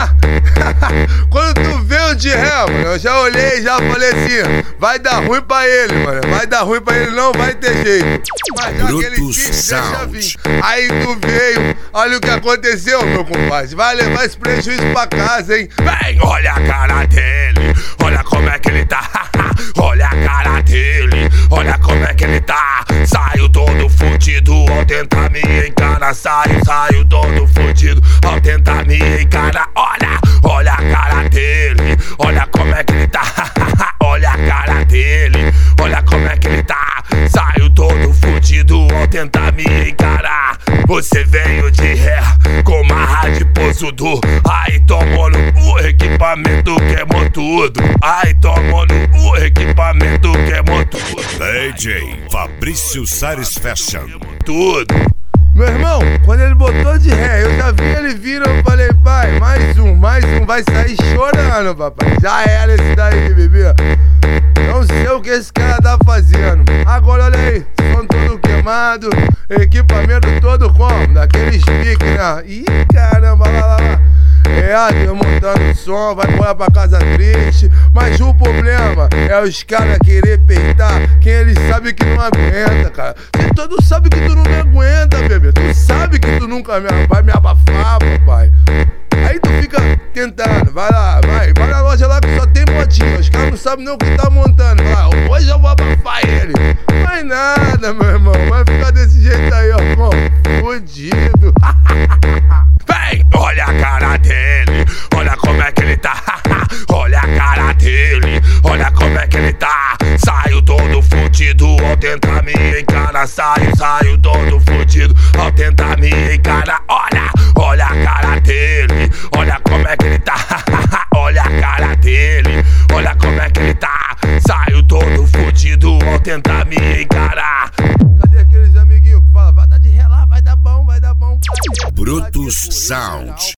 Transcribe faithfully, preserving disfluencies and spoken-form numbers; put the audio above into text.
Quando tu veio de ré, mano, eu já olhei e já falei assim, vai dar ruim pra ele, mano. Vai dar ruim pra ele, não vai ter jeito. Mas já aquele tique, deixa vir. Aí tu veio, olha o que aconteceu, meu compadre. Vai levar esse prejuízo pra casa, hein? Vem, olha a cara dele, olha como é que ele tá. Olha a cara dele, olha como é que ele tá. Saiu todo fudido ao tentar me encarar. Saiu, saiu todo fudido ao tentar me encarar. Olha, olha a cara dele, olha como é que ele tá. Olha a cara dele, olha como é que ele tá. Saiu todo fudido ao tentar me encarar. Você veio de ré com marra de posudo. Aí tomou no o equipamento, queimou tudo. Aí tomou no o equipamento, queimou tudo. D J Fabrício Sares Fashion. Tudo. Meu irmão, quando ele botou de ré, eu já vi ele vindo, eu falei, pai, mais um, mais um, vai sair chorando, papai. Já era esse daí, bebê. Não sei o que esse cara tá fazendo. Agora olha aí, som todo queimado, equipamento todo como? Daqueles piques, né? Ih, caramba, lá, lá, lá. É, eu montando o som, vai embora pra casa triste. Mas o problema é os caras querer peitar quem eles sabem que não aguenta, cara. Você todo sabe que tu não me aguenta, bebê. Tu sabe que tu nunca me, vai me abafar, papai. Aí tu fica tentando, vai lá, vai, vai na loja lá que só tem modinha. Os caras não sabem nem o que tá montando. Vai, hoje eu vou abafar ele. Mas nada, meu irmão, vai ficar desse jeito aí, ó, irmão. Fudido. Vem, olha a cara dele, olha como é que ele tá. Olha a cara dele, olha como é que ele tá. Saiu todo fudido ao tentar me encarar. Saiu, saiu todo fudido ao tentar me encarar. Olha, olha a cara dele, olha como é que ele tá. Olha a cara dele, olha como é que ele tá. Saiu todo fudido ao tentar me encarar. Cadê aqueles amiguinhos que falam, vai dar de ré lá, vai dar bom, vai dar bom. Brutus Sound.